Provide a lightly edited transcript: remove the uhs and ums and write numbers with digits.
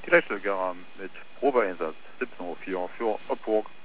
Vielleicht sogar mit Probeeinsatz 17:04 Uhr für Opburg.